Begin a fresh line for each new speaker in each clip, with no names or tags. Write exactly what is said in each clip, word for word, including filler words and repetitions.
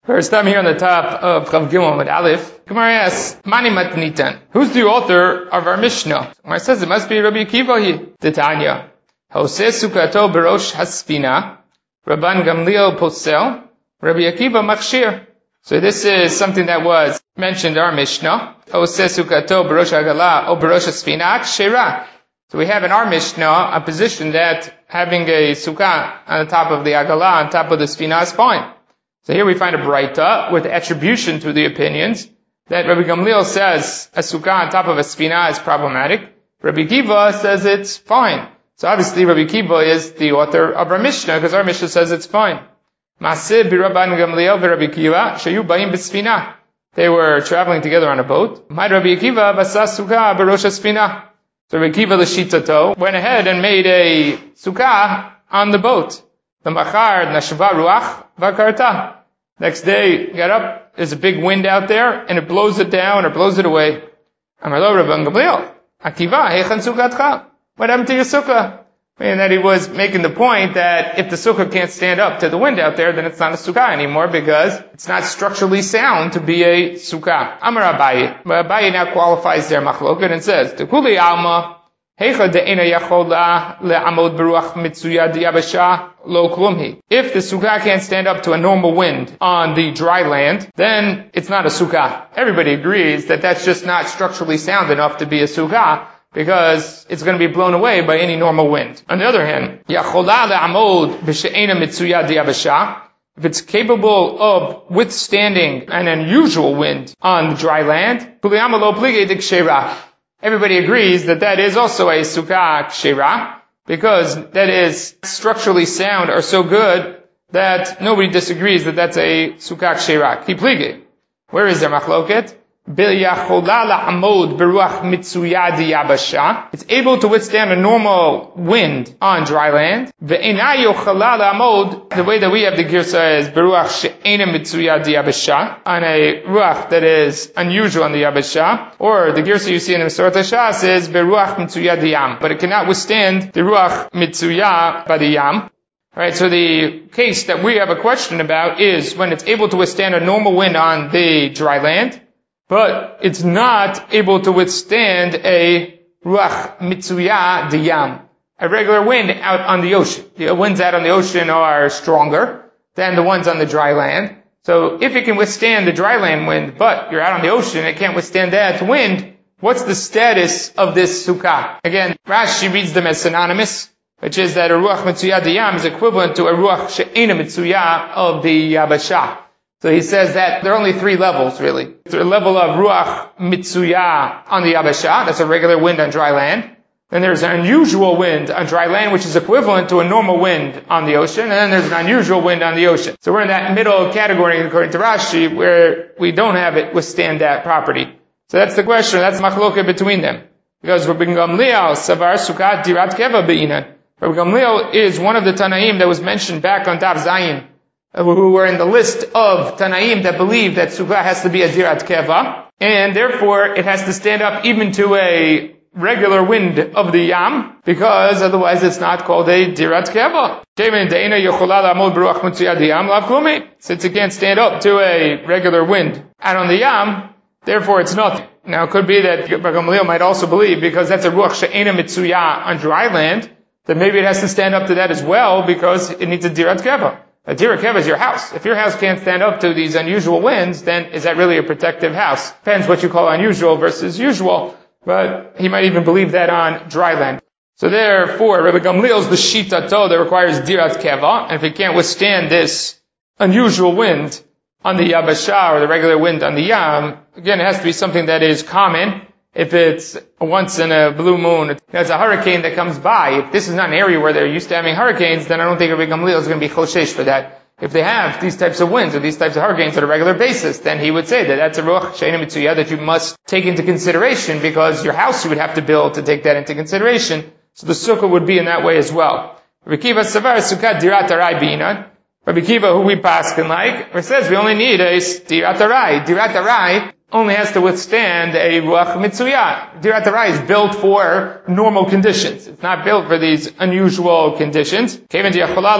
First time here on the top of Chav Gimel with Aleph, Gemara asks, Mani Matnitan, who's the author of our Mishnah? Gemara says it must be Rabbi Akiva, the Tanya. Hoseh Sukato Barosh Haspina, Rabban Gamliel Posel, Rabbi Akiva Machshir. So this is something that was mentioned in our Mishnah. Hoseh Sukato Barosh Hagala, O Barosh Haspina, Kshera. So we have in our Mishnah a position that having a sukkah on the top of the Agala, on top of the Sfina is fine. So here we find a Braita with attribution to the opinions that Rabbi Gamliel says a sukkah on top of a Sfina is problematic. Rabbi Akiva says it's fine. So obviously Rabbi Akiva is the author of our Mishnah because our Mishnah says it's fine. Maseh b'Rabban Gamliel v'Rabbi Akiva sheyu ba'im b'Sfina. They were traveling together on a boat. My Rabbi Akiva b'asa sukkah b'rosh Sfina. So Rabbi Akiva l'shitato went ahead and made a sukkah on the boat. The machar nashva ruach v'karta. Next day, got up, there's a big wind out there, and it blows it down or blows it away. Amar lo Rabban Gamliel, Akiva, heichan sukkatcha? What happened to your sukkah? Meaning that he was making the point that if the sukkah can't stand up to the wind out there, then it's not a sukkah anymore because it's not structurally sound to be a sukkah. Amar Abaye. But Abaye now qualifies their machloket and says, Tekuli alma, heicha de'ena yachola le'amod beruach mitzuya diyabasha lo klumhi. If the sukkah can't stand up to a normal wind on the dry land, then it's not a sukkah. Everybody agrees that that's just not structurally sound enough to be a sukkah, because it's going to be blown away by any normal wind. On the other hand, yachola le'amod b'she'ena mitzuya diyabasha, if it's capable of withstanding an unusual wind on the dry land, puliyama lo plige dikshera. Everybody agrees that that is also a sukkah kshera, because that is structurally sound or so good that nobody disagrees that that's a sukkah kshera. Ki plige. Where is their machloket? It's able to withstand a normal wind on dry land. The way that we have the girsa is beruach she'ena mitzuya diyabasha, on a ruach that is unusual on the yabasha, or the girsa you see in the Mesorat HaShas is beruach mitzuya diyam, but it cannot withstand the ruach mitzuya by the yam. Right, so the case that we have a question about is when it's able to withstand a normal wind on the dry land, but it's not able to withstand a ruach mitzuya diyam, a regular wind out on the ocean. The winds out on the ocean are stronger than the ones on the dry land. So if it can withstand the dry land wind, but you're out on the ocean, it can't withstand that wind, what's the status of this sukkah? Again, Rashi reads them as synonymous, which is that a ruach mitzuya diyam is equivalent to a ruach she'ena mitzuya of the yabasha. So he says that there are only three levels, really. There's a level of ruach mitzuya on the yabasha, that's a regular wind on dry land. Then there's an unusual wind on dry land, which is equivalent to a normal wind on the ocean. And then there's an unusual wind on the ocean. So we're in that middle category, according to Rashi, where we don't have it withstand that property. So that's the question, that's machloket between them. Because Rabbi Gamliel savar sukkah dirat keva be'inan. Rabbi Gamliel is one of the Tanaim that was mentioned back on Daf Zayin, who were in the list of Tanaim that believe that sukkah has to be a dirat keva, and therefore it has to stand up even to a regular wind of the yam, because otherwise it's not called a dirat keva. Since it can't stand up to a regular wind out on the yam, therefore it's nothing. Now it could be that Gamliel might also believe, because that's a ruach she'ena mitzuya on dry land, that maybe it has to stand up to that as well, because it needs a dirat keva. A dirat keva is your house. If your house can't stand up to these unusual winds, then is that really a protective house? Depends what you call unusual versus usual, but he might even believe that on dry land. So therefore, Rabbi Gamliel's the shitato that requires dirat keva, and if it can't withstand this unusual wind on the yabasha, or the regular wind on the yam, again, it has to be something that is common. If it's once in a blue moon, there's a hurricane that comes by. If this is not an area where they're used to having hurricanes, then I don't think Rabbi Gamliel is going to be choshesh for that. If they have these types of winds or these types of hurricanes on a regular basis, then he would say that that's a ruach she'ena mitzuya that you must take into consideration, because your house you would have to build to take that into consideration. So the sukkah would be in that way as well. Rabbi Kiva savar sukkah dirat arai b'inan. Rabbi Kiva, who we paskin like, says we only need a dirat arai. Dirat arai only has to withstand a ruach mitzuyah. Dirat Arai is built for normal conditions. It's not built for these unusual conditions. As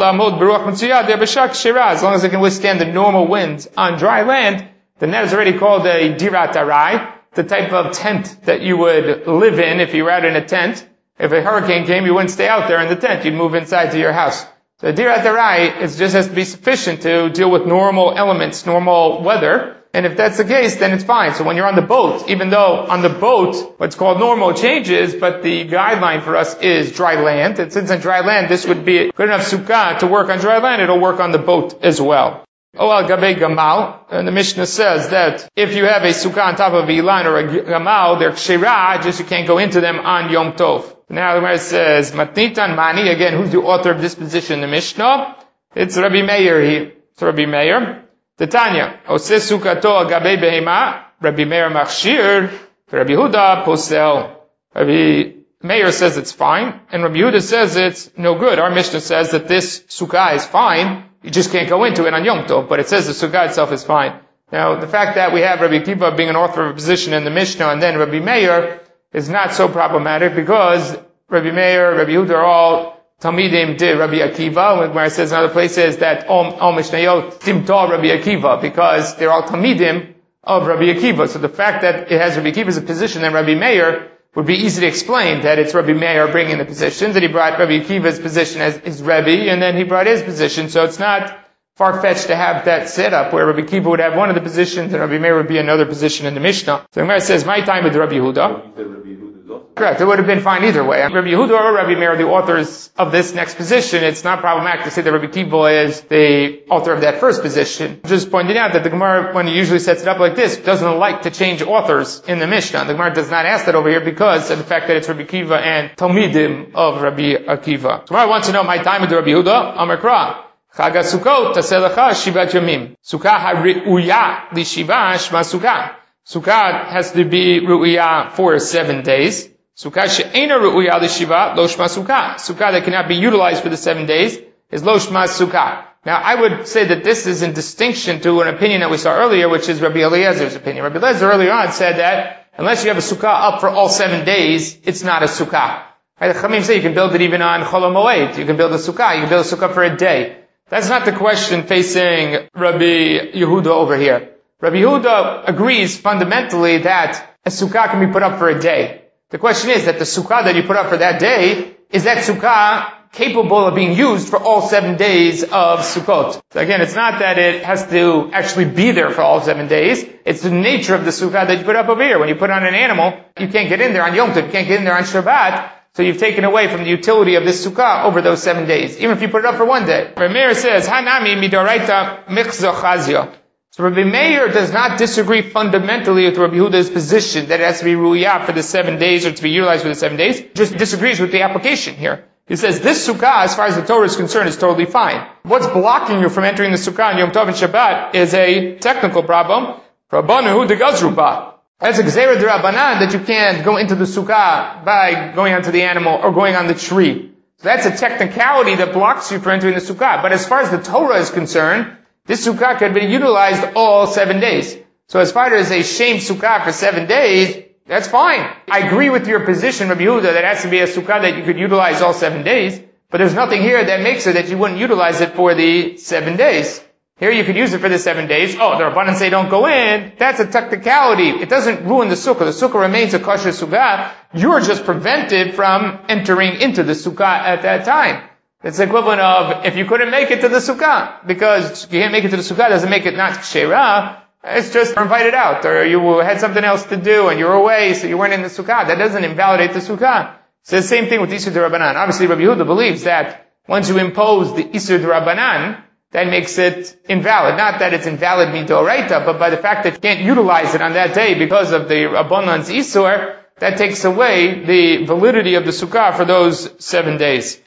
long as it can withstand the normal winds on dry land, then that is already called a Dirat Arai, the type of tent that you would live in if you were out in a tent. If a hurricane came, you wouldn't stay out there in the tent. You'd move inside to your house. So Dirat Arai is just has to be sufficient to deal with normal elements, normal weather. And if that's the case, then it's fine. So when you're on the boat, even though on the boat, what's called normal changes, but the guideline for us is dry land. And since on dry land, this would be good enough sukkah to work on dry land, it'll work on the boat as well. Oh, al gabe gamal, and the Mishnah says that if you have a sukkah on top of a ilan or a gamal, they're kshira, just you can't go into them on Yom Tov. Now the Gemara says, matnitan mani, again, who's the author of this position in the Mishnah? It's Rabbi Meir here. It's Rabbi Meir. The Tanya, Ose Sukato Agabe Behema, Rabbi Meir Machshir, Rabbi Huda Posel. Rabbi Meir says it's fine, and Rabbi Huda says it's no good. Our Mishnah says that this sukkah is fine, you just can't go into it on Yom Tov, but it says the sukkah itself is fine. Now, the fact that we have Rabbi Akiva being an author of a position in the Mishnah, and then Rabbi Meir, is not so problematic, because Rabbi Meir, Rabbi Huda are all Talmidim de Rabbi Akiva, where it says in other places that all, all Mishnayot timtah Rabbi Akiva, because they're all Talmidim of Rabbi Akiva. So the fact that it has Rabbi Akiva's position and Rabbi Meir would be easy to explain that it's Rabbi Meir bringing the position, that he brought Rabbi Akiva's position as his Rebbe, and then he brought his position. So it's not far-fetched to have that set up where Rabbi Akiva would have one of the positions and Rabbi Meir would be another position in the Mishnah. So the Gemara says, my time with Rabbi Huda. Correct, it would have been fine either way. Rabbi Yehuda or Rabbi Meir are the authors of this next position. It's not problematic to say that Rabbi Akiva is the author of that first position. Just pointing out that the Gemara, when it usually sets it up like this, doesn't like to change authors in the Mishnah. The Gemara does not ask that over here because of the fact that it's Rabbi Akiva and Talmidim of Rabbi Akiva. So Gemara wants to know my time with Rabbi Yehuda. Amar Kra. Chaga Sukkot taselecha shivat yomim. Sukkah ha-ri'uya li shiva shma sukkah. Sukkah has to be ru'uya for seven days. Sukkah she'ena ru'uya l'shiva, lo shma sukkah. Sukkah that cannot be utilized for the seven days is lo shma sukkah. Now, I would say that this is in distinction to an opinion that we saw earlier, which is Rabbi Eliezer's opinion. Rabbi Eliezer earlier on said that unless you have a sukkah up for all seven days, it's not a sukkah. Right? The Chamim say you can build it even on Chol HaMoed. You can build a sukkah. You can build a sukkah for a day. That's not the question facing Rabbi Yehuda over here. Rabbi Yehuda agrees fundamentally that a sukkah can be put up for a day. The question is that the sukkah that you put up for that day, is that sukkah capable of being used for all seven days of Sukkot? So again, it's not that it has to actually be there for all seven days. It's the nature of the sukkah that you put up over here. When you put on an animal, you can't get in there on Yom Tov, you can't get in there on Shabbat, so you've taken away from the utility of this sukkah over those seven days, even if you put it up for one day. Rabbi Meir says, Hanami midoraita michzo chazio. So Rabbi Meir does not disagree fundamentally with Rabbi Yehuda's position that it has to be ru'uyah for the seven days or to be utilized for the seven days. Just disagrees with the application here. He says this sukkah, as far as the Torah is concerned, is totally fine. What's blocking you from entering the sukkah on Yom Tov and Shabbat is a technical problem. Rabbanu degazru ba. That's a gzeira d'Rabbanan that you can't go into the sukkah by going onto the animal or going on the tree. So that's a technicality that blocks you from entering the sukkah. But as far as the Torah is concerned, this sukkah can be utilized all seven days. So as far as a shame sukkah for seven days, that's fine. I agree with your position, Rabbi Yehuda, that it has to be a sukkah that you could utilize all seven days, but there's nothing here that makes it that you wouldn't utilize it for the seven days. Here you could use it for the seven days. Oh, the Rabbanan say don't go in. That's a technicality. It doesn't ruin the sukkah. The sukkah remains a kosher sukkah. You're just prevented from entering into the sukkah at that time. It's the equivalent of if you couldn't make it to the sukkah, because you can't make it to the sukkah doesn't make it not kshera. It's just invited out, or you had something else to do and you were away, so you weren't in the sukkah. That doesn't invalidate the sukkah. It's the same thing with Isur D'Rabbanan. Obviously, Rabbi Yehuda believes that once you impose the Isur D'Rabbanan, that makes it invalid. Not that it's invalid midoraita, but by the fact that you can't utilize it on that day because of the Rabbanan's Isur, that takes away the validity of the sukkah for those seven days.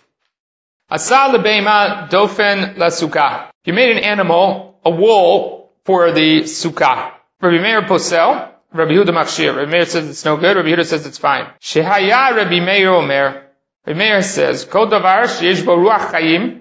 Asal lebeima dofen la sukkah. You made an animal, a wool, for the sukkah. Rabbi Meir posel, Rabbi Yehuda machshir. Rabbi Meir says it's no good, Rabbi Yehuda says it's fine. Shehaya Rabbi Meir omer. Rabbi Meir says, Kol davar sheyesh bo ruach chayim,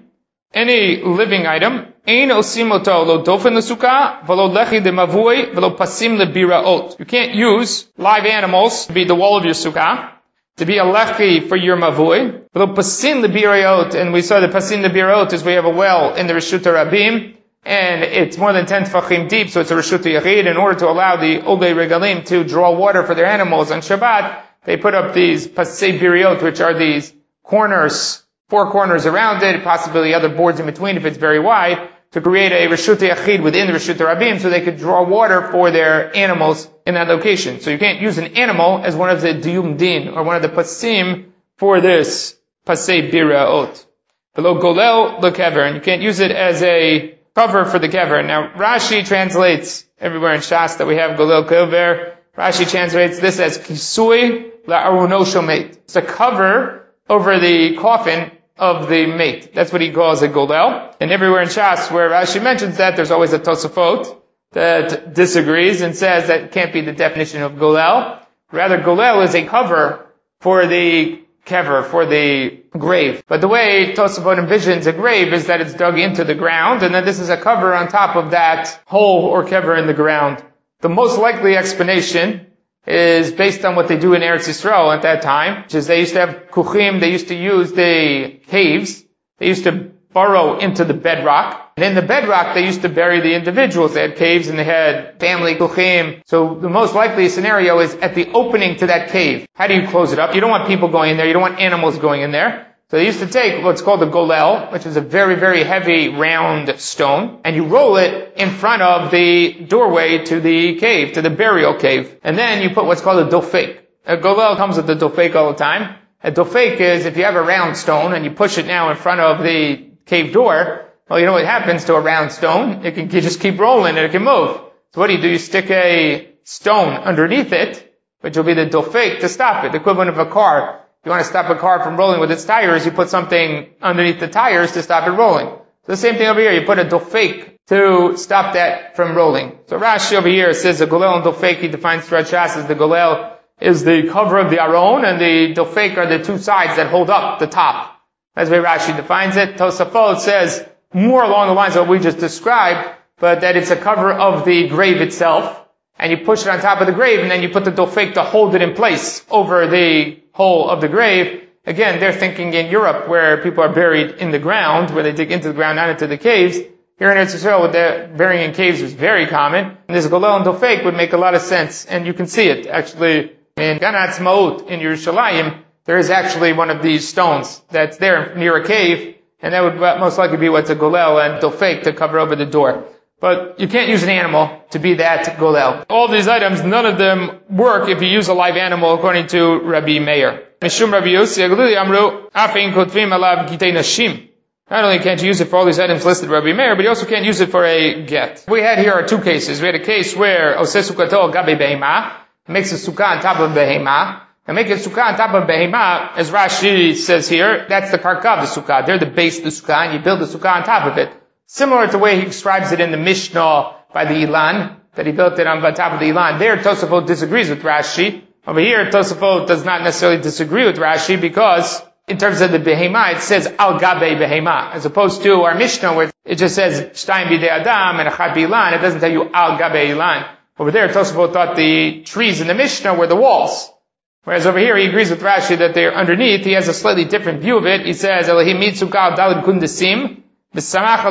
any living item, ein osim oto lo dofen l'sukkah, v'lo lechi de mavui, v'lo pasim lebiraot. You can't use live animals to be the wall of your sukkah, to be a lechi for your mavui, v'lo pasim lebiraot, and we saw that pasim lebiraot is we have a well in the Reshut Rabim, and it's more than ten tefachim deep, so it's a Reshut Yachid. In order to allow the Olei Regalim to draw water for their animals on Shabbat, they put up these pasei biriot, which are these corners, four corners around it, possibly other boards in between if it's very wide, to create a Reshut Yachid within the Reshut Rabim so they could draw water for their animals in that location. So you can't use an animal as one of the diyum din, or one of the pasim for this pasei biriot. Below golel lekever, and you can't use it as a cover for the kever. Now, Rashi translates everywhere in Shas that we have golel kever. Rashi translates this as kisui la'aruno shomet. It's a cover over the coffin of the mate. That's what he calls a golel. And everywhere in Shas where Rashi mentions that, there's always a Tosafot that disagrees and says that it can't be the definition of golel. Rather, golel is a cover for the kever, for the grave. But the way Tosafot envisions a grave is that it's dug into the ground, and then this is a cover on top of that hole or kever in the ground. The most likely explanation is based on what they do in Eretz Yisrael at that time, which is they used to have kuchim, they used to use the caves, they used to burrow into the bedrock, and in the bedrock they used to bury the individuals. They had caves and they had family kuchim. So the most likely scenario is at the opening to that cave. How do you close it up? You don't want people going in there, you don't want animals going in there. So they used to take what's called a golel, which is a very, very heavy round stone, and you roll it in front of the doorway to the cave, to the burial cave. And then you put what's called a dofek. A golel comes with a dofek all the time. A dofek is if you have a round stone and you push it now in front of the cave door, well, you know what happens to a round stone? It can you just keep rolling and it can move. So what do you do? You stick a stone underneath it, which will be the dofek to stop it, the equivalent of a car. If you want to stop a car from rolling with its tires, you put something underneath the tires to stop it rolling. So the same thing over here, you put a dofek to stop that from rolling. So Rashi over here says the golel and dofek, he defines throughout Shas as the golel is the cover of the aron, and the dofek are the two sides that hold up the top. That's the way Rashi defines it. Tosafot says more along the lines of what we just described, but that it's a cover of the grave itself, and you push it on top of the grave, and then you put the dofek to hold it in place over the hole of the grave. Again, they're thinking in Europe where people are buried in the ground, where they dig into the ground, not into the caves. Here in Eretz Yisrael, with the burying in caves is very common. And this golel and dofek would make a lot of sense, and you can see it. Actually, in Gan Ha'atzmaut in Yerushalayim, there is actually one of these stones that's there near a cave, and that would most likely be what's a golel and dofek to cover over the door. But you can't use an animal to be that golel. All these items, none of them work if you use a live animal, according to Rabbi Meir. Mishum Rabbi Yossi Aglili Amru Afin Kotvim Alav Gitei Nashim. Not only can't you use it for all these items listed Rabbi Meir, but you also can't use it for a get. We had here are two cases. We had a case where Oseh Sukato Gabe Behema makes a sukkah on top of Behema. And make a sukkah on top of Behema, as Rashi says here, that's the karkav, the sukkah. They're the base of the sukkah, and you build the sukkah on top of it. Similar to the way he describes it in the Mishnah by the Ilan, that he built it on the top of the Ilan. There, Tosafot disagrees with Rashi. Over here, Tosafot does not necessarily disagree with Rashi because, in terms of the Behema, it says Al Gabe Behema, as opposed to our Mishnah where it just says Shtayim Bidei Adam and Achat B'ilan. It doesn't tell you Al Gabe Ilan. Over there, Tosafot thought the trees in the Mishnah were the walls. Whereas over here, he agrees with Rashi that they're underneath. He has a slightly different view of it. He says, Elohim Mitzukah Daled Kundesim. He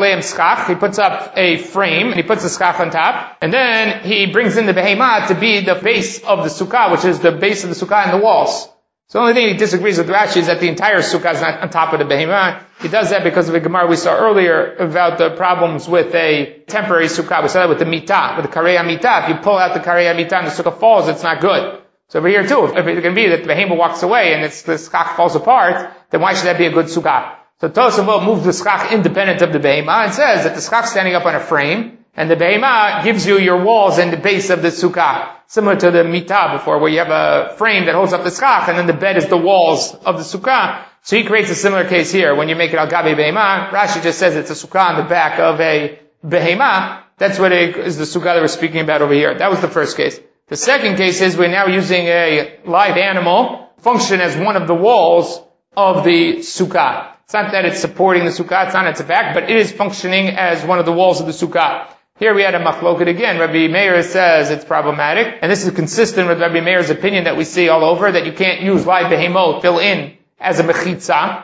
puts up a frame, and he puts the skach on top, and then he brings in the behemah to be the base of the sukkah, which is the base of the sukkah and the walls. So the only thing he disagrees with Rashi is that the entire sukkah is not on top of the behemah. He does that because of a Gemara we saw earlier about the problems with a temporary sukkah. We saw that with the mitah, with the karei mitah. If you pull out the karei mitah and the sukkah falls, it's not good. So over here too, if it can be that the behemah walks away and it's, the skach falls apart, then why should that be a good sukkah? So Tosafot moves the schach independent of the behemah and says that the schach is standing up on a frame, and the behemah gives you your walls and the base of the sukkah. Similar to the mitah before, where you have a frame that holds up the schach, and then the bed is the walls of the sukkah. So he creates a similar case here. When you make it al gabi behemah, Rashi just says it's a sukkah on the back of a behemah. That's what is the sukkah that we're speaking about over here. That was the first case. The second case is we're now using a live animal, function as one of the walls of the sukkah. It's not that it's supporting the sukkah, it's not its back, but it is functioning as one of the walls of the sukkah. Here we had a machloket again. Rabbi Meir says it's problematic, and this is consistent with Rabbi Meir's opinion that we see all over, that you can't use live behemot, fill in as a mechitza,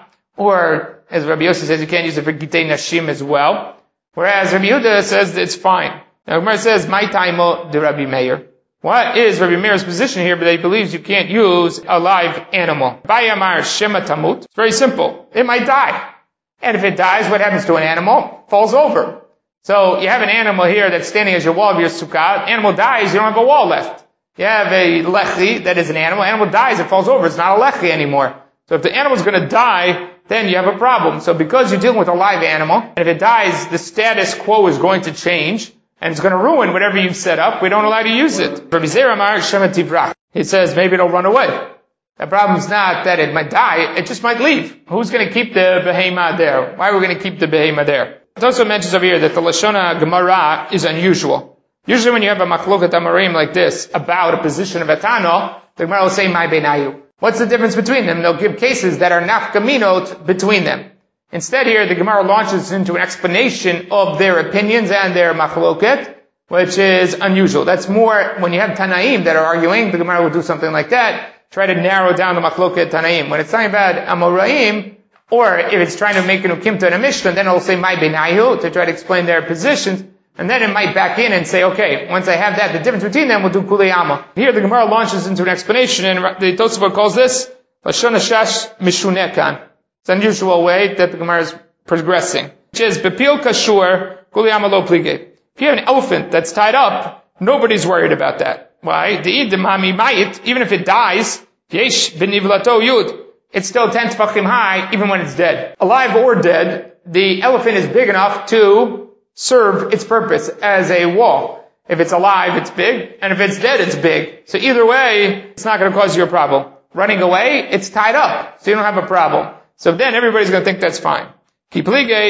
or as Rabbi Yossi says, you can't use it for gitei nashim as well. Whereas Rabbi Yehuda says that it's fine. Now Gemara says, "My taimo de Rabbi Meir." What is Rabbi Meir's position here? But he believes you can't use a live animal. Bayamar shema tamut. It's very simple. It might die, and if it dies, what happens to an animal? Falls over. So you have an animal here that's standing as your wall of your sukkah. Animal dies, you don't have a wall left. You have a lechi that is an animal. Animal dies, it falls over. It's not a lechi anymore. So if the animal's going to die, then you have a problem. So because you're dealing with a live animal, and if it dies, the status quo is going to change, and it's going to ruin whatever you've set up. We don't allow you to use it. Rabbi Zera Amar Shema Tivrach. He says maybe it'll run away. The problem's not that it might die, it just might leave. Who's going to keep the behema there? Why are we going to keep the behema there? It also mentions over here that the Lashona Gemara is unusual. Usually when you have a machloket amarim like this about a position of a Tano, the Gemara will say, "My benayu." What's the difference between them? They'll give cases that are nafkaminot between them. Instead here, the Gemara launches into an explanation of their opinions and their machloket, which is unusual. That's more, when you have Tanaim that are arguing, the Gemara will do something like that, try to narrow down the machloket Tanaim. When it's talking about Amoraim, or if it's trying to make an ukimta and a mishnah, then it'll say my benayu to try to explain their positions, and then it might back in and say, okay, once I have that, the difference between them, we'll do kuliyama. Here the Gemara launches into an explanation, and the Tosafot calls this Lashon Hashash Mishunekan. It's an unusual way that the Gemara is progressing. Which is bepil kashur kuliyama lo plige. If you have an elephant that's tied up, nobody's worried about that. Why? The idimami mayit, even if it dies, yesh benivlato yud. It's still ten tefachim high, even when it's dead. Alive or dead, the elephant is big enough to serve its purpose as a wall. If it's alive, it's big, and if it's dead, it's big. So either way, it's not going to cause you a problem. Running away, it's tied up, so you don't have a problem. So then everybody's going to think that's fine. If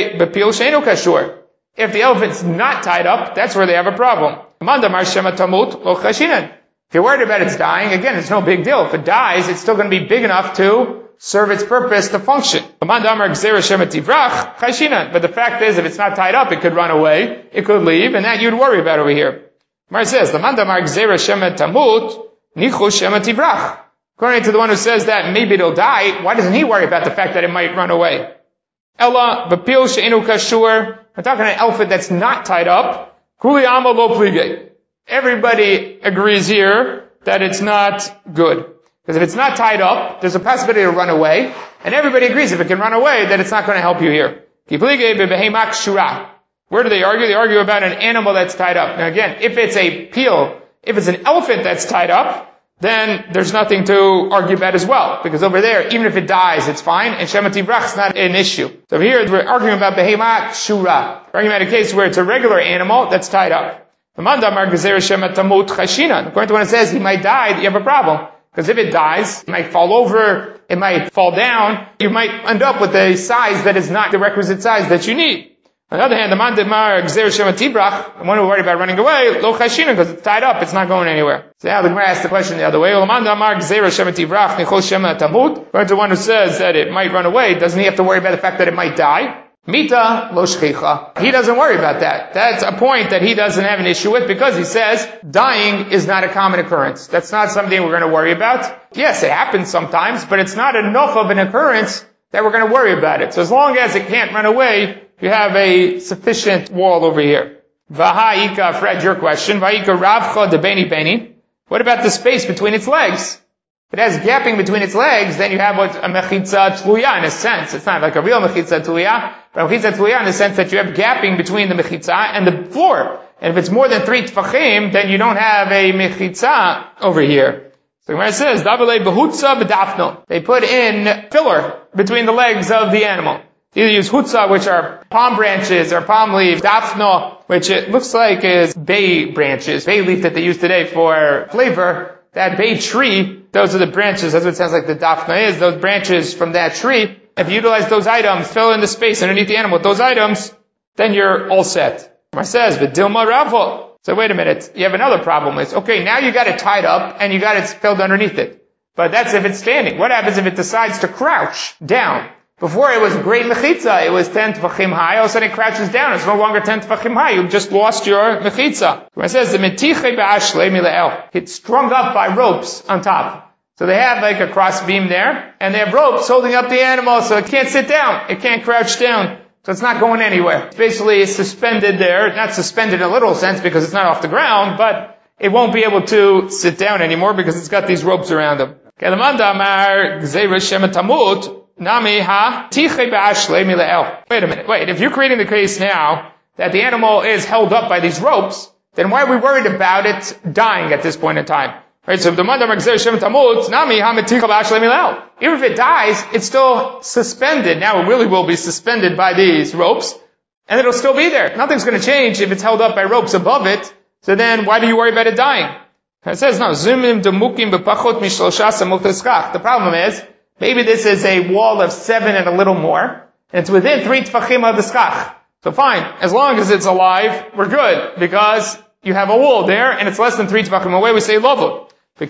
the elephant's not tied up, that's where they have a problem. If you're worried about its dying, again, it's no big deal. If it dies, it's still going to be big enough to serve its purpose to function. But the fact is, if it's not tied up, it could run away, it could leave, and that you'd worry about over here. Mar says, according to the one who says that maybe it'll die, why doesn't he worry about the fact that it might run away? Ella, bapil she'enu kashur. We're talking an elephant that's not tied up. Kuli amo lo plige. Everybody agrees here that it's not good. Because if it's not tied up, there's a possibility to run away, and everybody agrees if it can run away, that it's not going to help you here. Where do they argue? They argue about an animal that's tied up. Now again, if it's a peel, if it's an elephant that's tied up, then there's nothing to argue about as well. Because over there, even if it dies, it's fine, and Shema Tivrach is not an issue. So here, we're arguing about Behema Kshura. We're arguing about a case where it's a regular animal that's tied up. According to when it says he might die, you have a problem. Because if it dies, it might fall over, it might fall down, you might end up with a size that is not the requisite size that you need. On the other hand, the man demar gzer shema tibrach, the one who worried about running away, lo chashina, because it's tied up, it's not going anywhere. So now the Gemara asks the question the other way. The man demar gzer shema tibrach, nichol shema tamut. According to the one who says that it might run away, doesn't he have to worry about the fact that it might die? Mita lo shchicha. He doesn't worry about that. That's a point that he doesn't have an issue with because he says dying is not a common occurrence. That's not something we're going to worry about. Yes, it happens sometimes, but it's not enough of an occurrence that we're going to worry about it. So as long as it can't run away, you have a sufficient wall over here. Vaha'ika, Fred, your question. Vaha'ika ravcha de beni beni. What about the space between its legs? If it has gapping between its legs, then you have what a mechitza tluya in a sense. It's not like a real mechitza tluya, but a mechitza tluya in the sense that you have gapping between the mechitza and the floor. And if it's more than three tfachim, then you don't have a mechitza over here. So the Gemara says, Davale behutza b'dafno. They put in filler between the legs of the animal. They either use hutza, which are palm branches, or palm leaves, dafno, which it looks like is bay branches, bay leaf that they use today for flavor. That bay tree, those are the branches, that's what it sounds like the dafna is, those branches from that tree. If you utilize those items, fill in the space underneath the animal with those items, then you're all set. It says, V'dilma ravo. So wait a minute, you have another problem. It's, okay, now you got it tied up, and you got it filled underneath it. But that's if it's standing. What happens if it decides to crouch down? Before it was great mechitza, it was ten tefachim high, all of a sudden it crouches down, it's no longer ten tefachim high, you just lost your mechitza. It says, the metiche ba'ashlei mila'el. It's strung up by ropes on top. So they have like a cross beam there, and they have ropes holding up the animal, so it can't sit down, it can't crouch down. So it's not going anywhere. It's basically suspended there, not suspended in a literal sense because it's not off the ground, but it won't be able to sit down anymore because it's got these ropes around them. Wait a minute. Wait, if you're creating the case now that the animal is held up by these ropes, then why are we worried about it dying at this point in time? Right, so even if it dies, it's still suspended. Now it really will be suspended by these ropes, and it'll still be there. Nothing's going to change if it's held up by ropes above it. So then, why do you worry about it dying? It says no. The problem is, maybe this is a wall of seven and a little more, and it's within three tefachim of the skach. So fine, as long as it's alive, we're good, because you have a wall there, and it's less than three tefachim away, we say lovud. If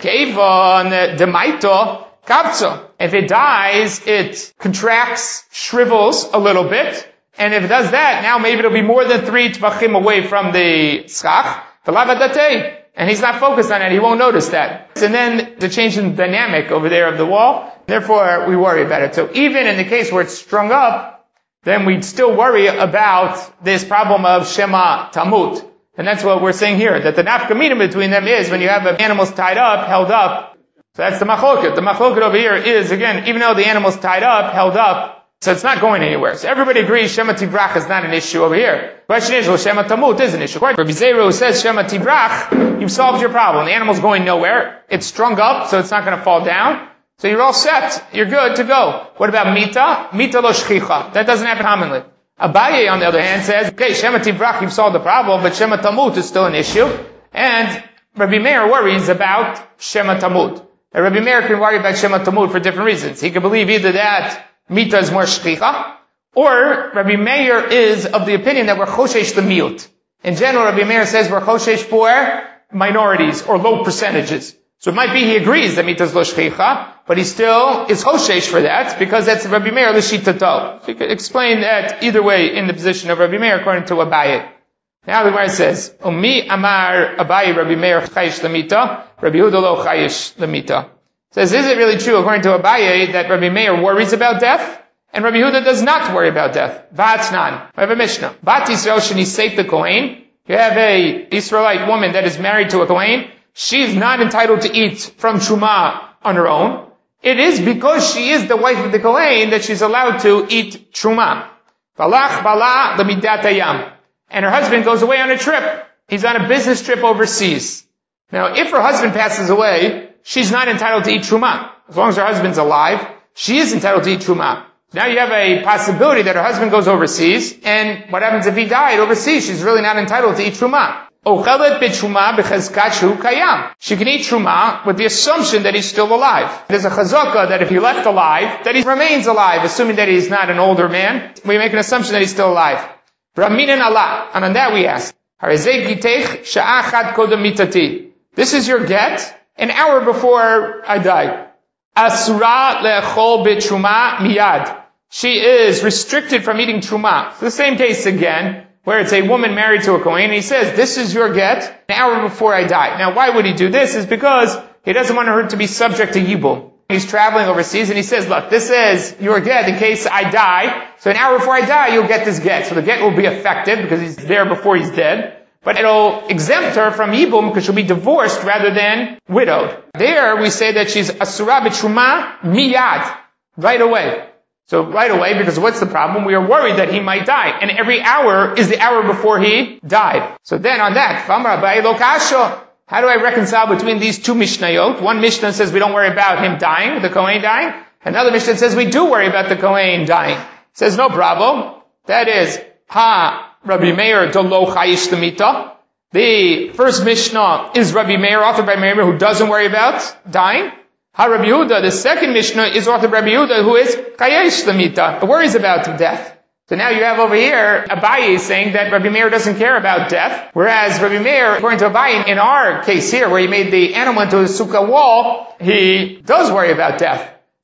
it dies, it contracts, shrivels a little bit, and if it does that, now maybe it'll be more than three tvachim away from the schach, and he's not focused on it, he won't notice that. And then the change in dynamic over there of the wall, therefore we worry about it. So even in the case where it's strung up, then we'd still worry about this problem of Shema Tamut. And that's what we're saying here, that the nafkamina between them is when you have animals tied up, held up. So that's the machloket. The machloket over here is, again, even though the animal's tied up, held up, so it's not going anywhere. So everybody agrees Shema Tibrach is not an issue over here. The question is, well, Shema Tamut is an issue. Rabbi Zeru says Shema Tibrach, you've solved your problem. The animal's going nowhere. It's strung up, so it's not going to fall down. So you're all set. You're good to go. What about Mita? Mita lo shchicha. That doesn't happen commonly. Abaye, on the other hand, says, okay, Shema Tibrach, you've solved the problem, but Shema Tamut is still an issue. And Rabbi Meir worries about Shema Tamut. And Rabbi Meir can worry about Shema Tamut for different reasons. He can believe either that Mita is more shchicha, or Rabbi Meir is of the opinion that we're choshesh the miut. In general, Rabbi Meir says we're choshesh for minorities or low percentages. So it might be he agrees that Mita is lo shchicha, but he still is choshesh for that, because that's Rabbi Meir l'shitato. So you could explain that either way in the position of Rabbi Meir according to Abaye. Now the Gemara says, Umi amar Abaye Rabbi Meir chayish l'mita, Rabbi Yehuda lo chayish l'mita. Says, is it really true according to Abaye that Rabbi Meir worries about death, and Rabbi Yehuda does not worry about death? V'atznan. We have a Mishnah. Bat Yisrael sheniseit the Kohen. You have a Israelite woman that is married to a Kohen. She's not entitled to eat from Truma on her own. It is because she is the wife of the Kohen that she's allowed to eat Truma. Balach bala l'midat hayam. And her husband goes away on a trip. He's on a business trip overseas. Now, if her husband passes away, she's not entitled to eat Truma. As long as her husband's alive, she is entitled to eat Truma. Now you have a possibility that her husband goes overseas, and what happens if he died overseas? She's really not entitled to eat Truma. She can eat Truma with the assumption that he's still alive. There's a chazaka that if he left alive, that he remains alive, assuming that he's not an older man. We make an assumption that he's still alive. And on that we ask, this is your get an hour before I die. Asura le'echol b'truma miyad. She is restricted from eating truma. It's the same case again, where it's a woman married to a Kohen, and he says, this is your get an hour before I die. Now, why would he do this? Is because he doesn't want her to be subject to yibum. He's traveling overseas, and he says, look, this is your get in case I die. So an hour before I die, you'll get this get. So the get will be effective because he's there before he's dead. But it'll exempt her from yibum because she'll be divorced rather than widowed. There we say that she's asura b'truma miyad, right away. So right away, because what's the problem? We are worried that he might die. And every hour is the hour before he died. So then on that, how do I reconcile between these two Mishnayot? One Mishnah says we don't worry about him dying, the Kohen dying. Another Mishnah says we do worry about the Kohen dying. It says no problem. That is, ha Rabbi Meir dolo chayish l'mita. The first Mishnah is Rabbi Meir, authored by Meir, who doesn't worry about dying. Ha Rabbi Yehuda, the second Mishnah is authored by Rabbi Yehuda, who is chayish l'mita, worries about death. So now you have over here Abaye saying that Rabbi Meir doesn't care about death, whereas Rabbi Meir, according to Abaye, in our case here, where he made the animal into a sukkah wall, he does worry about death.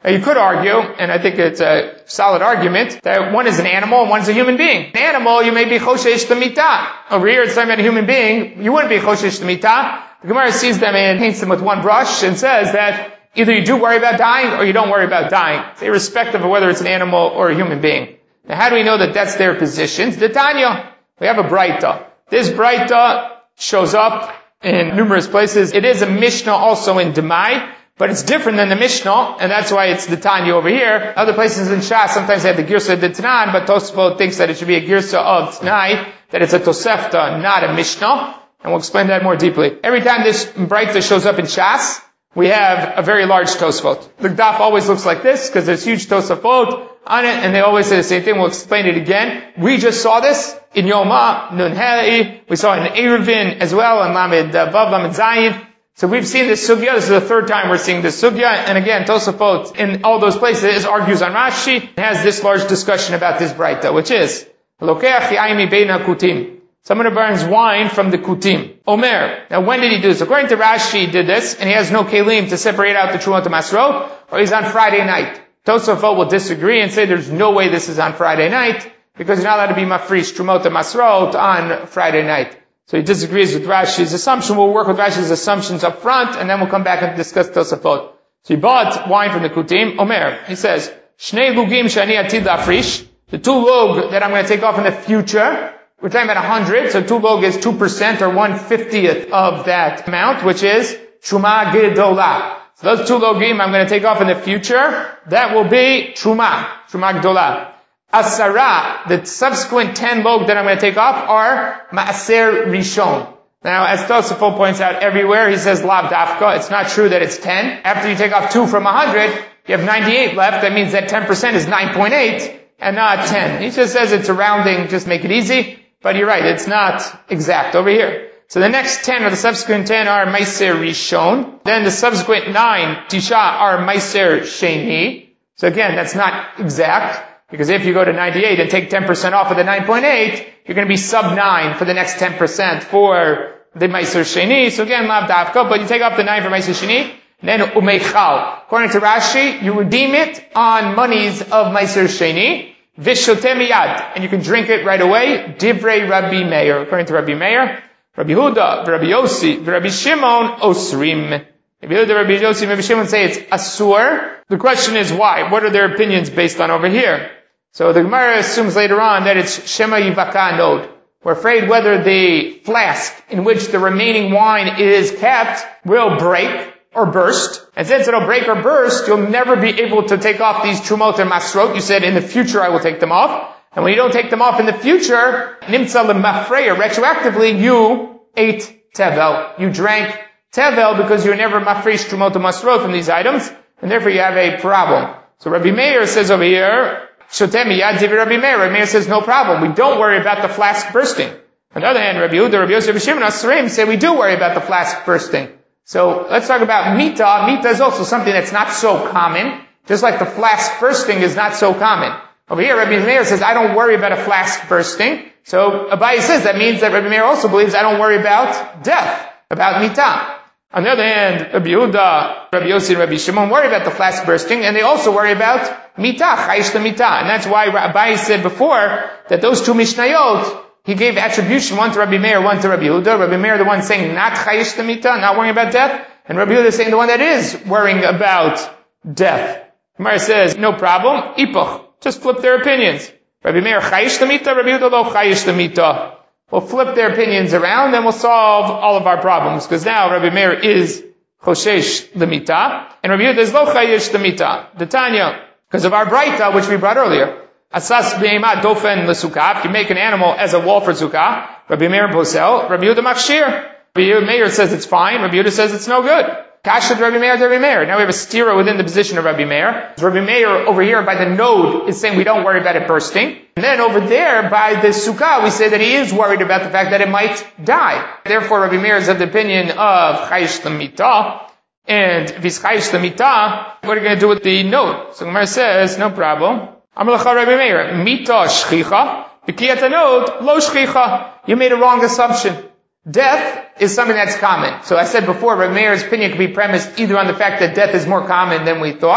Now you could argue, and I think it's a solid argument, that one is an animal and one is a human being. An animal, you may be choshesh l'mitah. Over here it's talking about a human being, you wouldn't be choshesh l'mitah. The Gemara sees them and paints them with one brush and says that either you do worry about dying or you don't worry about dying. It's irrespective of whether it's an animal or a human being. Now how do we know that that's their positions? The Tanya. We have a Braita. This Braita shows up in numerous places. It is a Mishnah also in Demai, but it's different than the Mishnah, and that's why it's the Tanya over here. Other places in Shas, sometimes they have the Girsa de Tanan, but Tosfot thinks that it should be a Girsa of Tanai, that it's a Tosefta, not a Mishnah, and we'll explain that more deeply. Every time this Braita shows up in Shas, we have a very large Tosfot. The Daf always looks like this, because there's huge Tosfot on it, and they always say the same thing. We'll explain it again. We just saw this in Yoma, Nun Hei. We saw it in Eruvin as well, in Lamed Vav, Lamed Zayin. So we've seen this sugya. This is the third time we're seeing this sugya. And again, Tosafot in all those places argues on Rashi and has this large discussion about this Braita, which is Lokeach Yaimi Beina Kutim. Someone who burns wine from the Kutim. Omer. Now when did he do this? According to Rashi, he did this, and he has no kelim to separate out the Trumot Masrot, or he's on Friday night. Tosafot will disagree and say there's no way this is on Friday night, because you're not allowed to be mafrish Trumot Masrot on Friday night. So he disagrees with Rashi's assumption. We'll work with Rashi's assumptions up front, and then we'll come back and discuss Tosafot. So he bought wine from the Kutim. Omer, he says, Shnei lugim shani atid lafrish. The two log that I'm going to take off in the future, we're talking about a hundred, so two log is two percent or one fiftieth of that amount, which is Truma Gedolah. So those two logim I'm going to take off in the future, that will be Truma, Truma Gedolah. Asara, the subsequent ten log that I'm going to take off are Ma'aser Rishon. Now, as Tosafot points out everywhere, he says Lav Dafka. It's not true that it's ten. After you take off two from one hundred, you have ninety-eight left. That means that ten percent is nine point eight and not ten. He just says it's a rounding, just make it easy. But you're right, it's not exact over here. So the next ten or the subsequent ten are Ma'aser Rishon. Then the subsequent nine, Tisha, are Ma'aser Sheni. So again, that's not exact. Because if you go to ninety-eight and take ten percent off of the nine point eight, you're going to be sub nine for the next ten percent for the Ma'aser Sheni. So again, Lav Dafka, but you take off the nine for Ma'aser Sheni, then Umeichal. According to Rashi, you redeem it on monies of Ma'aser Sheni, Vishote Miyad, and you can drink it right away. Divrei Rabbi Meir. According to Rabbi Meir, Rabbi Huda, Rabbi Yossi, Rabbi Shimon, Osrim. Rabbi Huda, Rabbi Yossi, Rabbi Shimon say it's Asur. The question is why? What are their opinions based on over here? So the Gemara assumes later on that it's Shema Yivaka Nod. We're afraid whether the flask in which the remaining wine is kept will break or burst. And since it'll break or burst, you'll never be able to take off these Trumot and Masrot. You said in the future I will take them off. And when you don't take them off in the future, Nimtza L'Mafreya, retroactively you ate Tevel. You drank Tevel because you never mafresh Trumot and Masrot from these items, and therefore you have a problem. So Rabbi Meir says over here, Shotemi Yad Divi Rabbi Meir. Rabbi Meir says no problem. We don't worry about the flask bursting. On the other hand, Rabbi Yehuda, Rabbi Yosef, Rabbi Shimon, Asrim say we do worry about the flask bursting. So let's talk about Mita. Mita is also something that's not so common, just like the flask bursting is not so common. Over here, Rabbi Meir says I don't worry about a flask bursting. So Abaye says that means that Rabbi Meir also believes I don't worry about death, about Mita. On the other hand, Rabbi Yehuda, Rabbi Yossi, and Rabbi Shimon worry about the flask bursting, and they also worry about Mita, Chayish Mita. And that's why Abaye said before that those two Mishnayot, he gave attribution, one to Rabbi Meir, one to Rabbi Yehuda. Rabbi Meir, the one saying not Chayish Mita, not worrying about death, and Rabbi Yehuda saying the one that is worrying about death. Gemara says, no problem, Ipoch. Just flip their opinions. Rabbi Meir Chayish Mita, Rabbi Yehuda lo Chayish Mita. We'll flip their opinions around and we'll solve all of our problems. Because now Rabbi Meir is Choshesh L'Mita, and Rabbi Yehuda is Lo Chayish L'Mita. The Tanya, because of our Braita, which we brought earlier. Asas B'Eima Dofen L'Sukkah. If you make an animal as a wall for Sukkah, Rabbi Meir Posel, Rabbi Yehuda Machshir. Rabbi Meir says it's fine, Rabbi Yehuda says it's no good. Kasha Rabbi Meir to Rabbi Meir. Now we have a stira within the position of Rabbi Meir. Rabbi Meir over here by the node is saying we don't worry about it bursting. And then over there by the sukkah we say that he is worried about the fact that it might die. Therefore Rabbi Meir is of the opinion of Chayish L'Mita. And if he's Chayish L'Mita, what are you going to do with the node? So Gemara says, no problem. Amar L'cha Rabbi Meir, Mita Shchicha, B'kiyat node, Lo Shchicha. You made a wrong assumption. Death is something that's common. So I said before, Rabbi Meir's opinion could be premised either on the fact that death is more common than we thought,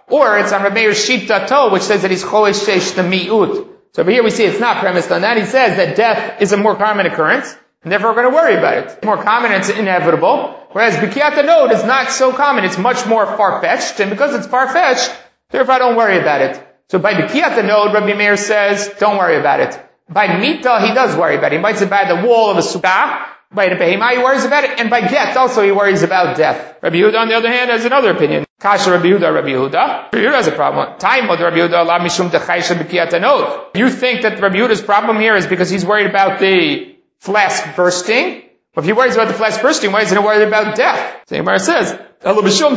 Or it's on Rabbi Meir's Shita To, which says that he's cholesh sheish the mi'ut. So over here we see it's not premised on that. He says that death is a more common occurrence, and therefore we're going to worry about it. It's more common and it's inevitable. Whereas B'kiyat Anod is not so common. It's much more far-fetched, and because it's far-fetched, therefore I don't worry about it. So by B'kiyat Anod, Rabbi Meir says, don't worry about it. By Mita, he does worry about it. He might say by the wall of a sukkah. By the Behemah, he worries about it. And by Get, also, he worries about death. Rabbi Yehuda, on the other hand, has another opinion. Kasha Rabbi Yehuda, Rabbi Yehuda. Rabbi Yehuda has a problem. Taimod Rabbi Yehuda, la mishum dechaysha b'kiyat anod. You think that Rabbi Yehuda's problem here is because he's worried about the flask bursting? Well, if he worries about the flask bursting, why isn't he worried about death? So Gemara says, no,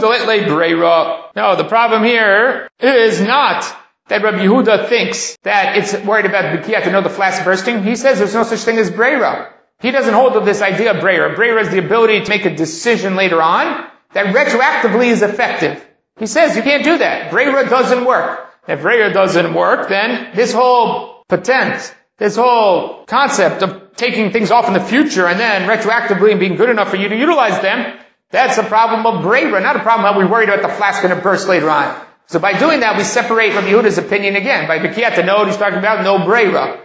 the problem here is not that Rabbi Yehuda thinks that it's worried about b'kiyat anod, the flask bursting. He says there's no such thing as breira. He doesn't hold to this idea of breira. Breira is the ability to make a decision later on that retroactively is effective. He says you can't do that. Breira doesn't work. If breira doesn't work, then this whole patent, this whole concept of taking things off in the future and then retroactively being good enough for you to utilize them, that's a problem of breira, not a problem that we're worried about the flask going to burst later on. So by doing that, we separate Rabbi Yehuda's opinion again. By B'kiyat Anod, he's talking about no breira.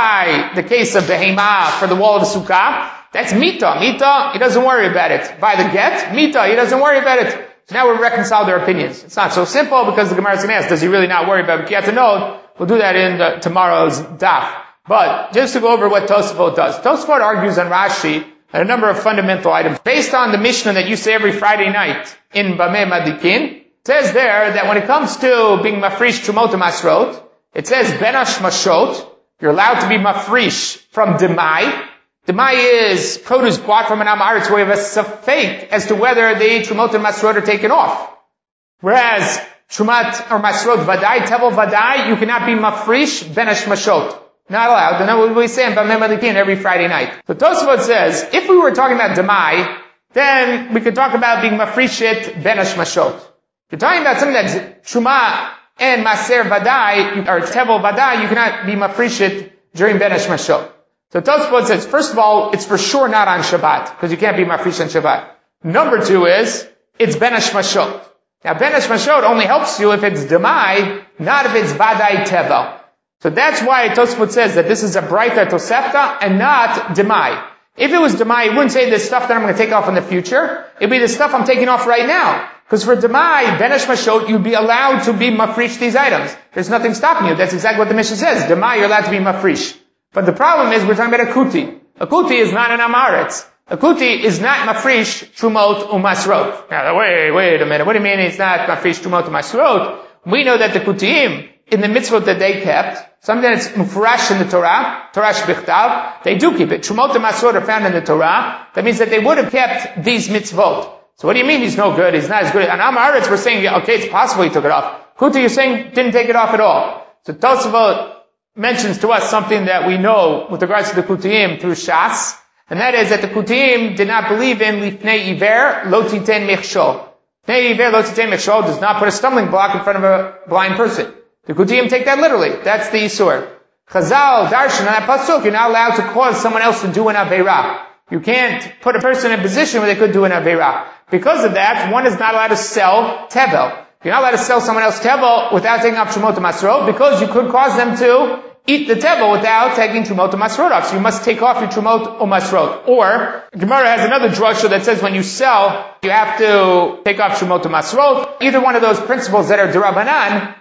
By the case of Behemah for the wall of the sukkah, that's Mita. Mita, he doesn't worry about it. By the Get, Mita, he doesn't worry about it. So now we'll reconcile their opinions. It's not so simple because the Gemara is going to ask, does he really not worry about B'kiyat Anod? We'll do that in the, tomorrow's daf. But just to go over what Tosafot does. Tosafot argues on Rashi on a number of fundamental items. Based on the Mishnah that you say every Friday night in Bameh Madikin, it says there that when it comes to being mafrish trumot masrot, it says benash mashot, you're allowed to be mafrish from demai. Demai is produce bought from an am aretz where you have a safek as to whether the trumot and masrot are taken off. Whereas trumat or masrot vadai, tevel vadai, you cannot be mafrish benash mashot. Not allowed. And that's what we say in Bameh Madikin every Friday night. So Tosafot says, if we were talking about demai, then we could talk about being mafrishit benash mashot. If you're talking about something that's truma and maser vadai, or tevel vadai, you cannot be mafrishit during benash mashot. So Tosafot says, first of all, it's for sure not on Shabbat, because you can't be mafrish on Shabbat. Number two is, it's benash mashot. Now benash mashot only helps you if it's demai, not if it's vadai tevel. So that's why Tosafot says that this is a Braita Tosefta and not demai. If it was demai, it wouldn't say the stuff that I'm going to take off in the future. It'd be the stuff I'm taking off right now. Because for demai, benash mashot, you'd be allowed to be mafrish these items. There's nothing stopping you. That's exactly what the Mishnah says. Demai, you're allowed to be mafrish. But the problem is we're talking about a kuti. A kuti is not an amaretz. A kuti is not mafrish trumot umasrot. Now, wait, wait a minute. What do you mean it's not mafrish trumot umasrot? We know that the kutiim, in the mitzvot that they kept, something that's mufrash in the Torah, Torah shbichtav, they do keep it. Trumot and masrot are found in the Torah. That means that they would have kept these mitzvot. So what do you mean he's no good? He's not as good. On Am Haaretz, we're saying, okay, it's possible he took it off. Kuti, you're saying didn't take it off at all. So Tosafot mentions to us something that we know with regards to the Kutiim through Shas, and that is that the Kutiim did not believe in Lifnei Iver, Lo Titen Mechshol. Lifnei Iver, Lo Titen Mechshol does not put a stumbling block in front of a blind person. The Kutiim take that literally. That's the Yisur. Chazal, Darshan, on that pasuk, you're not allowed to cause someone else to do an Aveirah. You can't put a person in a position where they could do an Aveirah. Because of that, one is not allowed to sell Tevel. You're not allowed to sell someone else Tevel without taking off Trumot Masrot, because you could cause them to eat the Tevel without taking Trumot Masrot off. So you must take off your Trumot Masrot. Or, Gemara has another drasha that says when you sell, you have to take off Trumot Masrot. Either one of those principles that are Derabanan,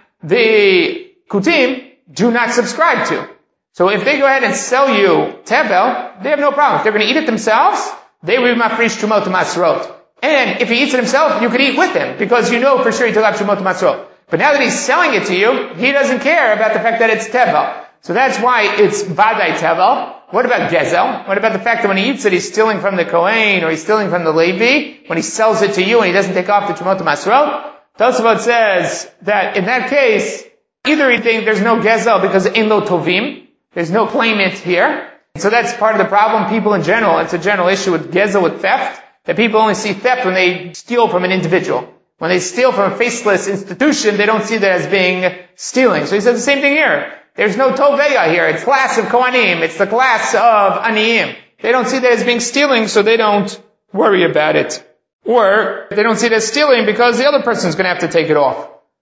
the Kutim do not subscribe to. So if they go ahead and sell you Tevel, they have no problem. If they're going to eat it themselves, they will be mafrish Trumot Masrot. And if he eats it himself, you could eat with him, because you know for sure he took out Trumot Masrot. But now that he's selling it to you, he doesn't care about the fact that it's Tevel. So that's why it's Vadai Tevel. What about Gezel? What about the fact that when he eats it, he's stealing from the Kohen, or he's stealing from the Levi, when he sells it to you and he doesn't take off the Trumot Masrot? Tosafot says that in that case, either he thinks there's no Gezel because in lo tovim, there's no claimant here. So that's part of the problem. People in general, it's a general issue with Gezel, with theft, that people only see theft when they steal from an individual. When they steal from a faceless institution, they don't see that as being stealing. So he says the same thing here. There's no Toveya here. It's class of Kohanim. It's the class of Aniyim. They don't see that as being stealing, so they don't worry about it. Or they don't see it as stealing because the other person's going to have to take it off.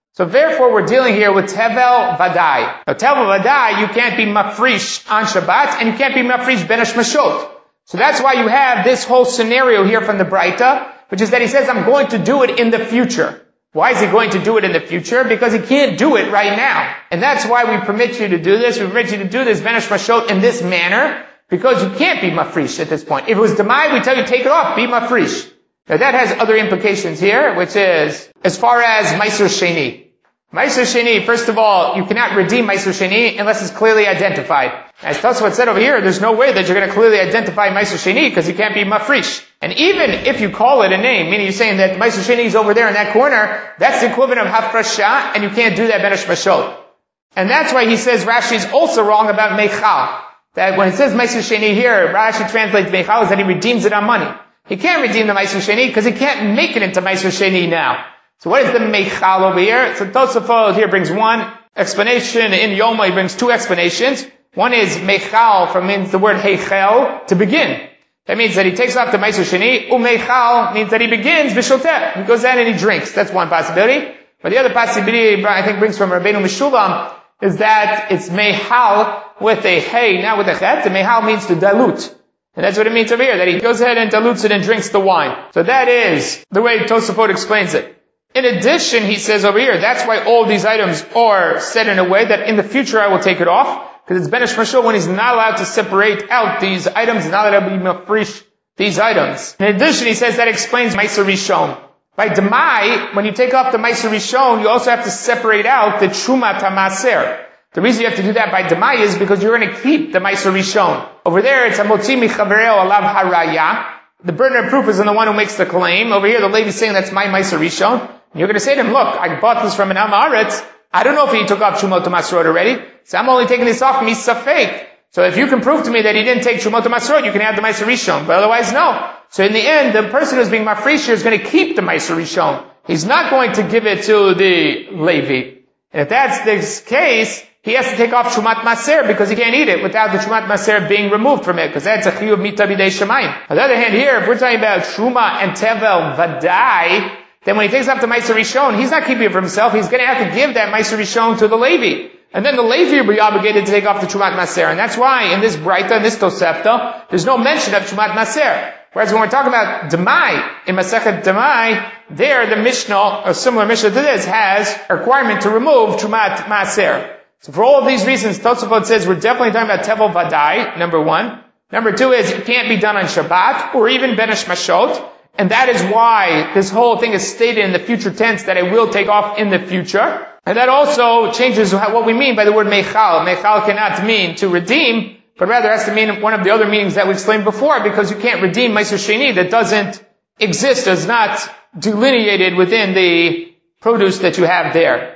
So therefore, we're dealing here with Tevel Vadai. Now, Tevel Vadai, you can't be mafrish on Shabbat, and you can't be mafrish ben hashmashot. So that's why you have this whole scenario here from the Braita, which is that he says, I'm going to do it in the future. Why is he going to do it in the future? Because he can't do it right now. And that's why we permit you to do this. We permit you to do this ben hashmashot in this manner, because you can't be mafrish at this point. If it was demai, we tell you take it off, be mafrish. Now that has other implications here, which is, as far as Meiser Sheni. Meiser Sheni, first of all, you cannot redeem Meiser Sheni unless it's clearly identified. As Tosfot said over here, there's no way that you're going to clearly identify Meiser Sheni because you can't be mafrish. And even if you call it a name, meaning you're saying that Meiser Sheni is over there in that corner, that's the equivalent of hafrasha, and you can't do that ben hashmashot. And that's why he says Rashi is also wrong about meichal. That when it says Meiser Sheni here, Rashi translates meichal as that he redeems it on money. He can't redeem the Meiser Sheni because he can't make it into Meiser Sheni now. So what is the meichal over here? So Tosafot here brings one explanation. In Yoma he brings two explanations. One is meichal from means the word heichel, to begin. That means that he takes off the Meiser Sheni. Umeichal means that he begins b'shoteh. He goes in and he drinks. That's one possibility. But the other possibility I think brings from Rabbeinu Meshulam is that it's meihal with a hey, not with a chet. The meihal means to dilute. And that's what it means over here, that he goes ahead and dilutes it and drinks the wine. So that is the way Tosafot explains it. In addition, he says over here, that's why all these items are set in a way that in the future I will take it off, because it's ben hashmashot when he's not allowed to separate out these items, he's not allowed to be mafrish these items. In addition, he says that explains Meiser Rishon. By Demai, when you take off the Meiser Rishon, you also have to separate out the Trumat HaMaser. The reason you have to do that by Demai is because you're going to keep the Meiser Rishon. Over there, it's Hamotzi Michavereo Alav Haraya. The burden of proof is on the one who makes the claim. Over here, the lady's saying that's my Meiser Rishon. And you're going to say to him, look, I bought this from an Amaretz. I don't know if he took off Shumot HaMasrot already. So I'm only taking this off Misafek. So if you can prove to me that he didn't take Shumot HaMasrot, you can have the Meiser Rishon. But otherwise, no. So in the end, the person who's being Mafrish is going to keep the Meiser Rishon. He's not going to give it to the Levi. And if that's the case, he has to take off Shumat Maser because he can't eat it without the Shumat Maser being removed from it, because that's a Chiyuv Mita B'dei Shemayim. On the other hand here, if we're talking about Shuma and Tevel Vadai, then when he takes off the Meiser Rishon, he's not keeping it for himself, he's going to have to give that Meiser Rishon to the Levi. And then the Levi will be obligated to take off the Shumat Maser. And that's why in this Braita, in this Tosefta, there's no mention of Shumat Maser. Whereas when we're talking about Demai, in Masechet Demai, there the Mishnah, a similar Mishnah to this, has a requirement to remove Shumat Maser. So for all of these reasons, Tosafot says we're definitely talking about Tevel Vadai, number one. Number two is it can't be done on Shabbat, or even Ben hashmashot. And that is why this whole thing is stated in the future tense that it will take off in the future. And that also changes what we mean by the word meichal. Meichal cannot mean to redeem, but rather has to mean one of the other meanings that we explained before, because you can't redeem Meiser Sheni that doesn't exist, is not delineated within the produce that you have there.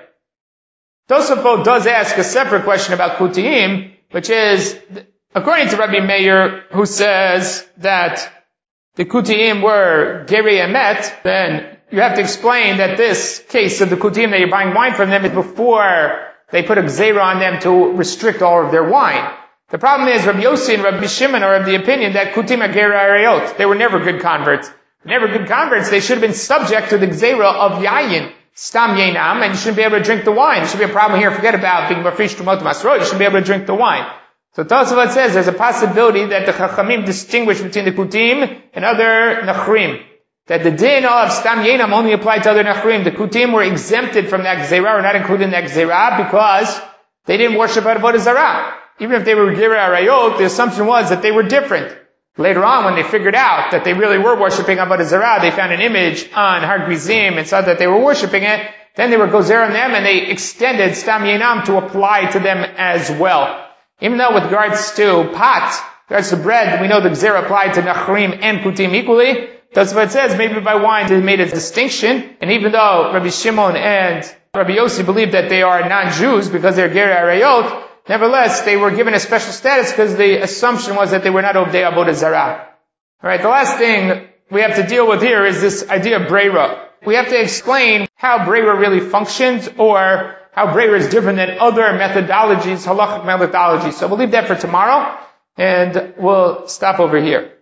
Tosafot does ask a separate question about Kutiyim, which is, according to Rabbi Meir, who says that the Kutiyim were Geri Emet, then you have to explain that this case of the Kutiyim that you're buying wine from them is before they put a Gzeira on them to restrict all of their wine. The problem is Rabbi Yossi and Rabbi Shimon are of the opinion that Kutim are Geri Arayot. They were never good converts. Never good converts, they should have been subject to the Gzeira of Yayin. Stam Yenam, and you shouldn't be able to drink the wine. There should be a problem here. Forget about being Mafrish Tumot Masrot. You shouldn't be able to drink the wine. So Tosafot says there's a possibility that the Chachamim distinguish between the Kutim and other Nachrim. That the din of Stam Yenam only applied to other Nachrim. The Kutim were exempted from that Gzeira, or not included in that Gzeira, because they didn't worship Avodah Zarah. Even if they were Geri Arayot, the assumption was that they were different. Later on, when they figured out that they really were worshipping Avodah Zarah, they found an image on Har Grizim and saw that they were worshipping it. Then they were gozer on them, and they extended Stam Yenam to apply to them as well. Even though with regards to pot, with regards to bread, we know the gzer applied to Nachrim and Kutim equally. That's what it says. Maybe by wine they made a distinction. And even though Rabbi Shimon and Rabbi Yossi believe that they are non-Jews because they're Geri Arayot, nevertheless, they were given a special status because the assumption was that they were not Ovdei Avodah Zarah. Alright, the last thing we have to deal with here is this idea of Breira. We have to explain how Breira really functions, or how Breira is different than other methodologies, halachic methodologies. So we'll leave that for tomorrow, and we'll stop over here.